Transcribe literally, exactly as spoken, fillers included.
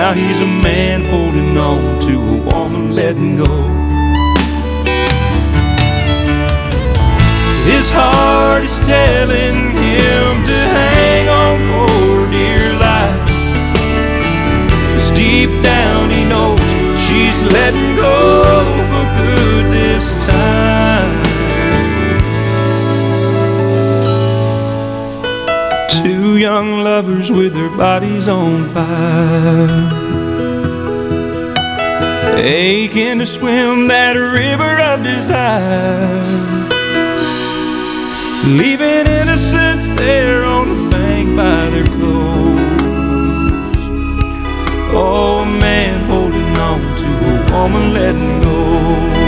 Now he's a man holding on to a woman letting go. His heart is telling him to hang on for dear life, 'cause deep down he knows she's letting go for good this time. Two young lovers with their bodies on fire, aching to swim that river of desire, leaving innocence there on the bank by their clothes. Oh, a man holding on to a woman letting go.